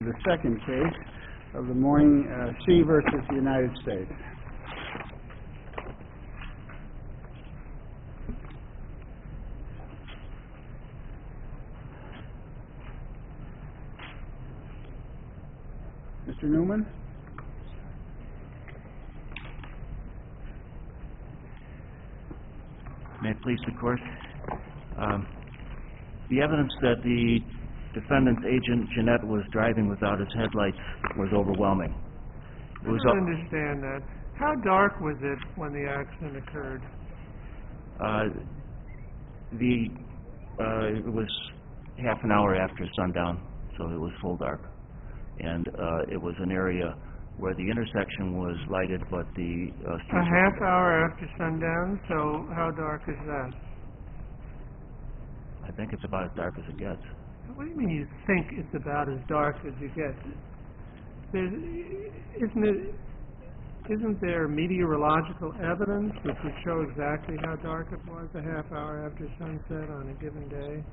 The second case of the morning, She versus the United States. Mr. Newman? May it please the Court? The evidence that the defendant's agent, Jeanette, was driving without his headlights was overwhelming. I don't understand that. How dark was it when the accident occurred? It was half an hour after sundown, so it was full dark. And it was an area where the intersection was lighted, but the streets a half hour after sundown, so how dark is that? I think it's about as dark as it gets. What do you mean you think it's about as dark as you get? Isn't there meteorological evidence which would show exactly how dark it was a half hour after sunset on a given day?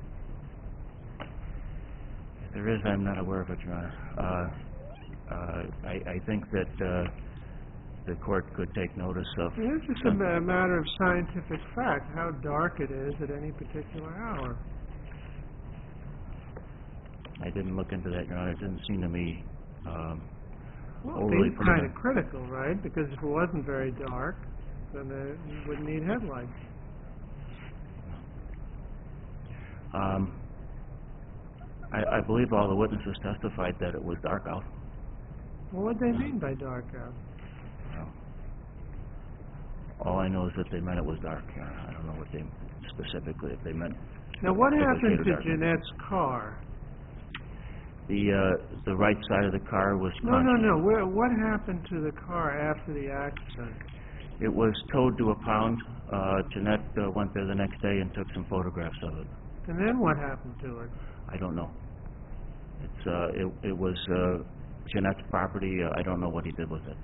If there is, I'm not aware of it, Your Honor. I think that the Court could take notice of... It's just a matter of scientific fact, how dark it is at any particular hour. I didn't look into that, Your Honor. It didn't seem to me overly... Well, it's kind of critical, right? Because if it wasn't very dark, then you wouldn't need headlights. I believe all the witnesses testified that it was dark out. Well, what do they mean by dark out? All I know is that they meant it was dark. I don't know what they specifically, if they meant... Now, what happened to Jeanette's car? The right side of the car was... No. What happened to the car after the accident? It was towed to a pound. Jeanette went there the next day and took some photographs of it. And then what happened to it? I don't know. It was Jeanette's property. I don't know what he did with it.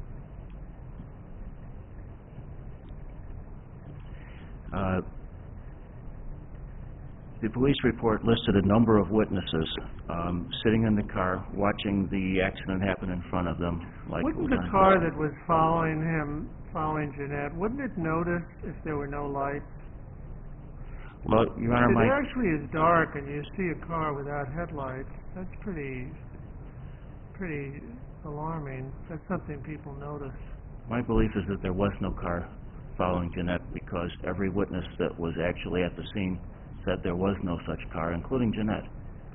The police report listed a number of witnesses sitting in the car watching the accident happen in front of them. Wouldn't the car that was following Jeanette, wouldn't it notice if there were no lights? Well, Your Honor, if it actually is dark and you see a car without headlights, that's pretty alarming. That's something people notice. My belief is that there was no car following Jeanette because every witness that was actually at the scene said there was no such car, including Jeanette.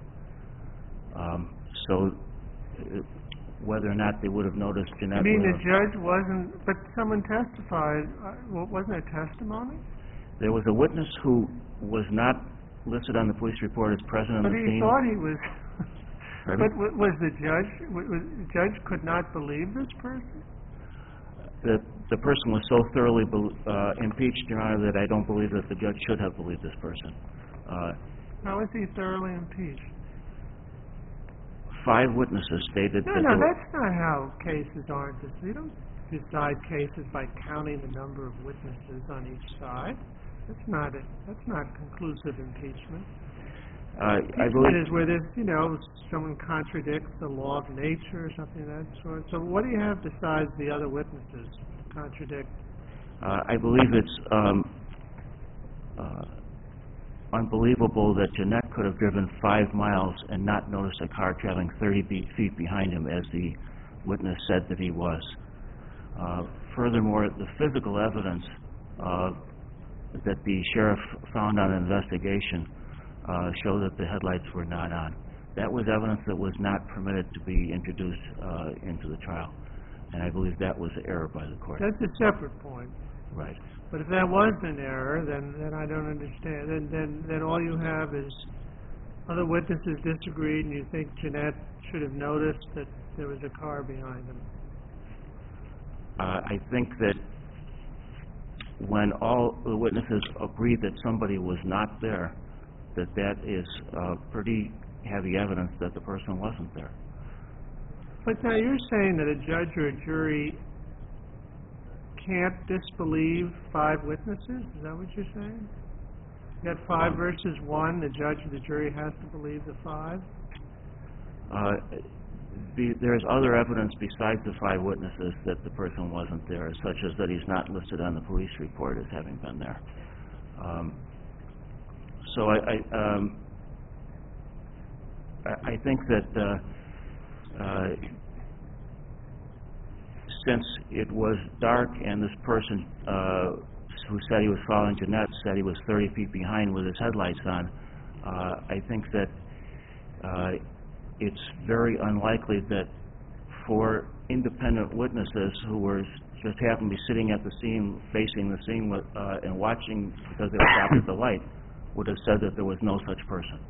So whether or not they would have noticed Jeanette... You mean the judge wasn't... But someone testified. Wasn't there testimony? There was a witness who was not listed on the police report as present on the scene. But he thought he was... But was the judge... The judge could not believe this person? The person was so thoroughly impeached, Your Honor, that I don't believe that the judge should have believed this person. How was he thoroughly impeached? 5 witnesses stated that... No, that's not how cases are. You don't decide cases by counting the number of witnesses on each side. That's not conclusive impeachment. I believe it is where there's, someone contradicts the law of nature or something of that sort. So what do you have besides the other witnesses contradict? I believe it's unbelievable that Jeanette could have driven 5 miles and not noticed a car traveling 30 feet behind him, as the witness said that he was. Furthermore, the physical evidence that the sheriff found on investigation show that the headlights were not on. That was evidence that was not permitted to be introduced into the trial, and I believe that was an error by the court. That's a separate point. Right. But if that was an error, then I don't understand. Then all you have is other witnesses disagreed, and you think Jeanette should have noticed that there was a car behind him. I think that when all the witnesses agreed that somebody was not there, that is pretty heavy evidence that the person wasn't there. But now you're saying that a judge or a jury can't disbelieve 5 witnesses? Is that what you're saying? You got 5 versus 1, the judge or the jury has to believe the 5? there's other evidence besides the 5 witnesses that the person wasn't there, such as that he's not listed on the police report as having been there. So I think that since it was dark and this person who said he was following Jeanette said he was 30 feet behind with his headlights on, I think that it's very unlikely that 4 independent witnesses who were just happened to be sitting at the scene, facing the scene and watching because they were stopped at the light, would have said that there was no such person.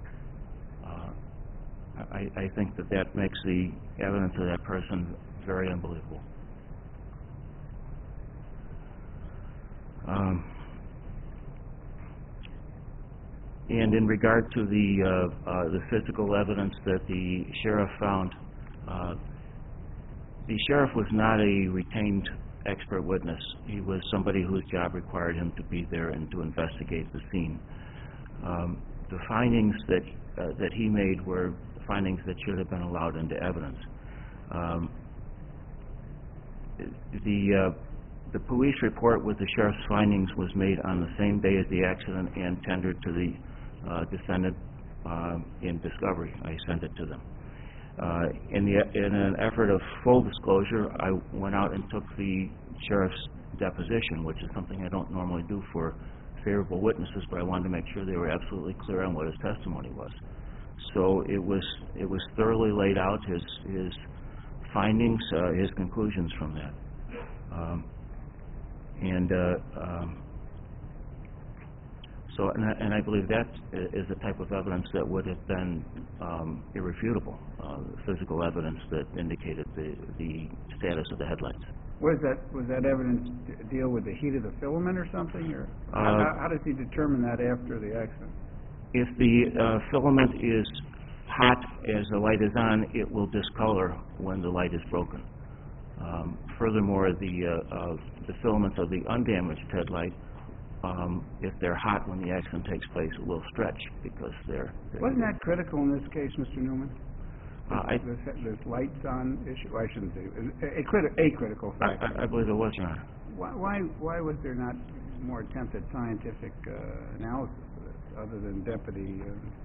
I think that makes the evidence of that person very unbelievable. And in regard to the physical evidence that the sheriff found, the sheriff was not a retained expert witness. He was somebody whose job required him to be there and to investigate the scene. The findings that he made were findings that should have been allowed into evidence. The police report with the sheriff's findings was made on the same day as the accident and tendered to the defendant in discovery. I sent it to them. In an effort of full disclosure, I went out and took the sheriff's deposition, which is something I don't normally do for favorable witnesses, but I wanted to make sure they were absolutely clear on what his testimony was. So it was thoroughly laid out, his findings, his conclusions from that. And I believe that is the type of evidence that would have been irrefutable, physical evidence that indicated the status of the headlights. Was that evidence deal with the heat of the filament or something, or how does he determine that after the accident? If the filament is hot as the light is on, it will discolor when the light is broken. Furthermore, the filaments of the undamaged headlight, if they're hot when the accident takes place, it will stretch because they're Wasn't that critical in this case, Mr. Newman? This lights on issue? I shouldn't say a critical factor. I believe it was, Your Honor. Why was there not more attempt at scientific analysis of this, other than Deputy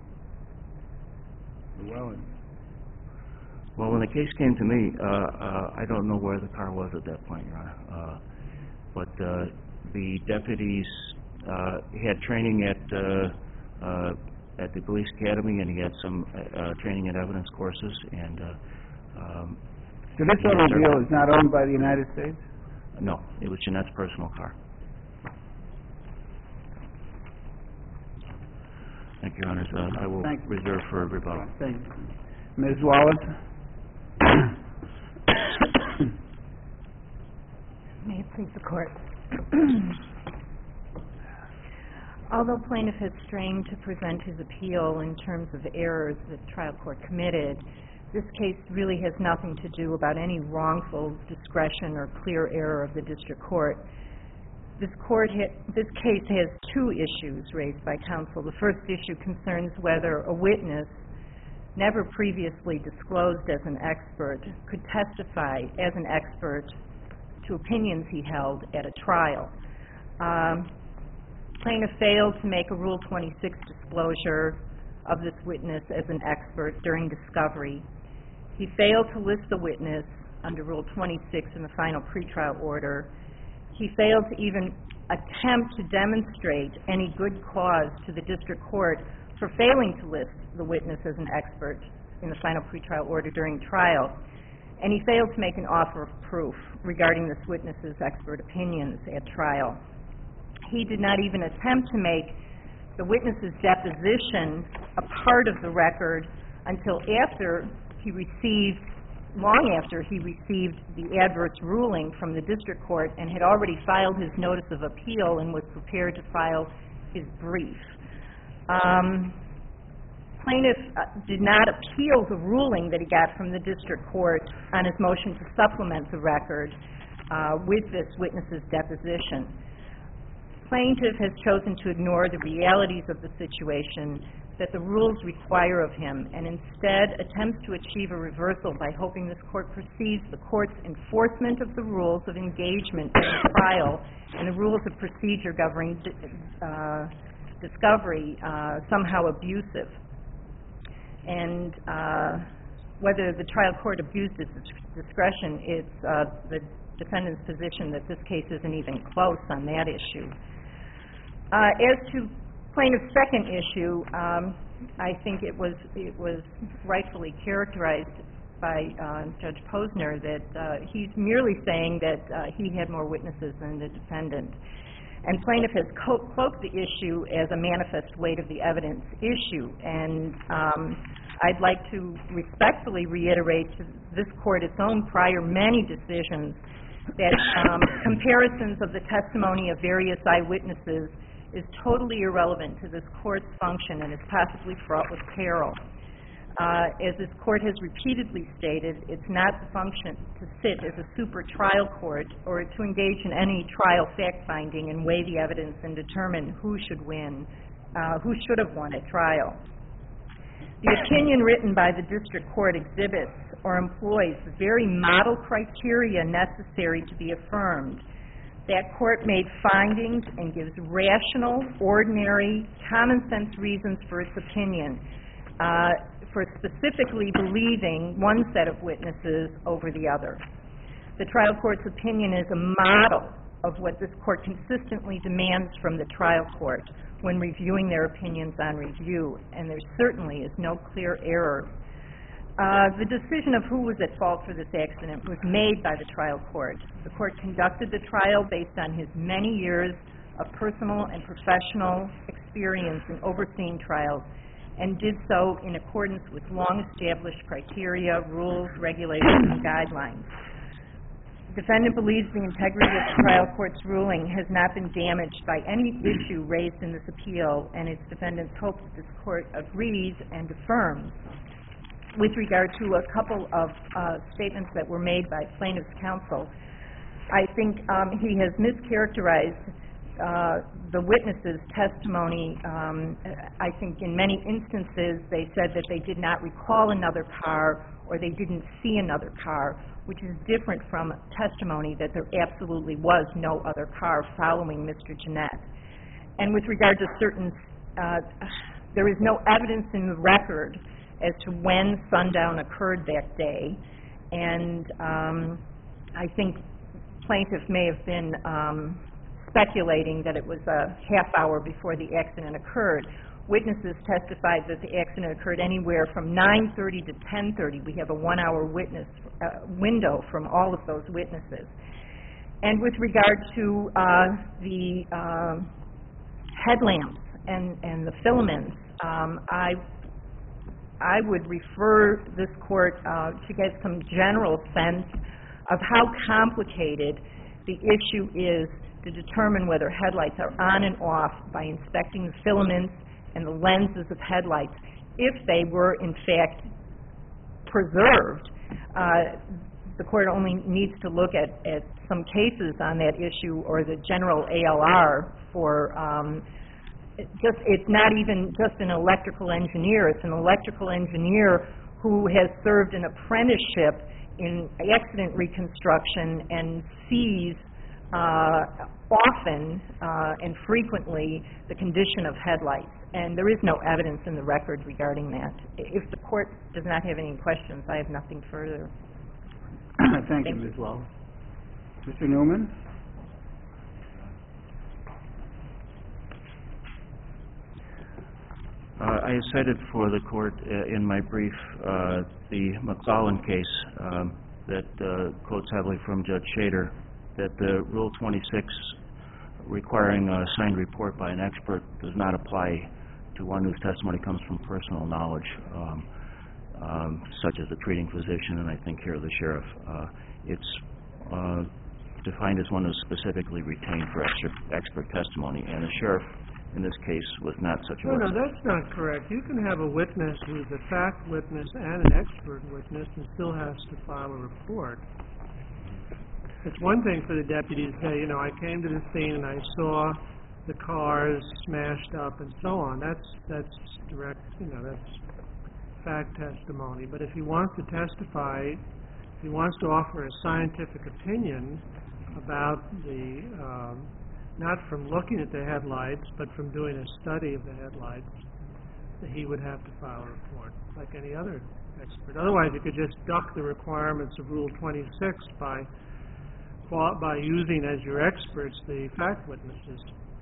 Llewellyn? Well, when the case came to me, I don't know where the car was at that point, Your Honor. But the deputies had training at the police academy, and he had some training and evidence courses. And so this automobile is not owned by the United States? No, it was Jeanette's personal car. Thank you, Your Honors. I will reserve for rebuttal. Thank you. Ms. Wallace? May it please the Court. Although plaintiff has strained to present his appeal in terms of errors the trial court committed, this case really has nothing to do about any wrongful discretion or clear error of the district court. This case has 2 issues raised by counsel. The first issue concerns whether a witness, never previously disclosed as an expert, could testify as an expert to opinions he held at a trial. Plaintiff failed to make a Rule 26 disclosure of this witness as an expert during discovery. He failed to list the witness under Rule 26 in the final pretrial order. He failed to even attempt to demonstrate any good cause to the district court for failing to list the witness as an expert in the final pretrial order during trial. And he failed to make an offer of proof regarding this witness's expert opinions at trial. He did not even attempt to make the witness's deposition a part of the record until long after he received the adverse ruling from the district court and had already filed his notice of appeal and was prepared to file his brief. Plaintiff did not appeal the ruling that he got from the district court on his motion to supplement the record with this witness's deposition. Plaintiff has chosen to ignore the realities of the situation that the rules require of him, and instead attempts to achieve a reversal by hoping this court perceives the court's enforcement of the rules of engagement in the trial and the rules of procedure governing discovery somehow abusive. And whether the trial court abused its discretion, it's the defendant's position that this case isn't even close on that issue. As to plaintiff's second issue, I think it was rightfully characterized by Judge Posner that he's merely saying that he had more witnesses than the defendant. And plaintiff has cloaked the issue as a manifest weight of the evidence issue. And I'd like to respectfully reiterate to this court its own prior many decisions that comparisons of the testimony of various eyewitnesses is totally irrelevant to this court's function and is possibly fraught with peril. As this court has repeatedly stated, it's not the function to sit as a super trial court or to engage in any trial fact-finding and weigh the evidence and determine who should win, who should have won at trial. The opinion written by the district court exhibits or employs the very model criteria necessary to be affirmed. That court made findings and gives rational, ordinary, common-sense reasons for its opinion, for specifically believing one set of witnesses over the other. The trial court's opinion is a model of what this court consistently demands from the trial court when reviewing their opinions on review, and there certainly is no clear error. The decision of who was at fault for this accident was made by the trial court. The court conducted the trial based on his many years of personal and professional experience in overseeing trials and did so in accordance with long-established criteria, rules, regulations, and guidelines. The defendant believes the integrity of the trial court's ruling has not been damaged by any issue raised in this appeal, and its defendants hope that this court agrees and affirms. With regard to a couple of statements that were made by plaintiff's counsel, I think he has mischaracterized the witnesses' testimony. I think in many instances they said that they did not recall another car or they didn't see another car, which is different from testimony that there absolutely was no other car following Mr. Jeanette. And with regard to certain, there is no evidence in the record as to when sundown occurred that day, and I think plaintiff may have been speculating that it was a half hour before the accident occurred. Witnesses testified that the accident occurred anywhere from 9:30 to 10:30. We have a 1 hour witness window from all of those witnesses. And with regard to the headlamps and the filaments, I would refer this court to get some general sense of how complicated the issue is to determine whether headlights are on and off by inspecting the filaments and the lenses of headlights. If they were, in fact, preserved, the court only needs to look at some cases on that issue or the general ALR for it's not even just an electrical engineer. It's an electrical engineer who has served an apprenticeship in accident reconstruction and sees often and frequently the condition of headlights. And there is no evidence in the record regarding that. If the court does not have any questions, I have nothing further. Thank you, Ms. Wells. Mr. Newman? I have cited for the court in my brief the McClellan case that quotes heavily from Judge Shader, that the Rule 26 requiring a signed report by an expert does not apply to one whose testimony comes from personal knowledge, such as the treating physician and I think here the sheriff. It's defined as one who's specifically retained for expert testimony, and the sheriff in this case was not such a witness. No, that's not correct. You can have a witness who's a fact witness and an expert witness and still has to file a report. It's one thing for the deputy to say, I came to the scene and I saw the cars smashed up and so on. That's direct, that's fact testimony. But if he wants to testify, if he wants to offer a scientific opinion about the, not from looking at the headlights, but from doing a study of the headlights, he would have to file a report like any other expert. Otherwise, you could just duck the requirements of Rule 26 by using as your experts the fact witnesses.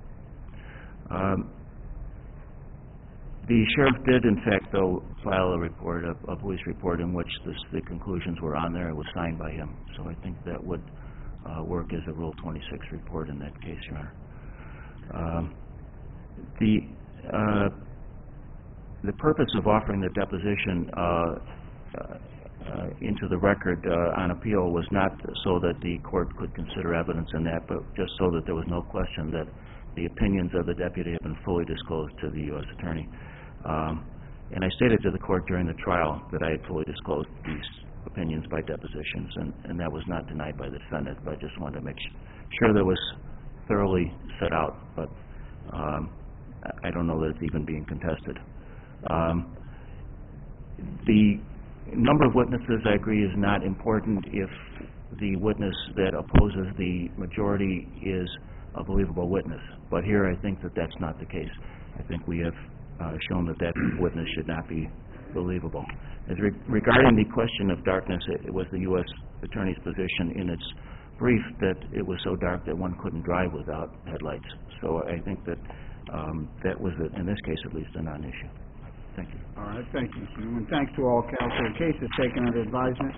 The sheriff did, in fact, though, file a report, a police report, in which the conclusions were on there. It was signed by him. So I think that would work as a Rule 26 report in that case, Your Honor. The purpose of offering the deposition into the record on appeal was not so that the court could consider evidence in that, but just so that there was no question that the opinions of the deputy had been fully disclosed to the U.S. Attorney. And I stated to the court during the trial that I had fully disclosed these opinions by depositions, and that was not denied by the defendant, but I just wanted to make sure that it was thoroughly set out, but I don't know that it's even being contested. The number of witnesses, I agree, is not important if the witness that opposes the majority is a believable witness. But here I think that that's not the case. I think we have shown that that witness should not be believable. Regarding the question of darkness, it was the U.S. Attorney's position in its brief that it was so dark that one couldn't drive without headlights. So I think that that was, in this case at least, a non-issue. Thank you. All right, thank you, Mr. Newman. Thanks to all counsel. The case is taken under advisement.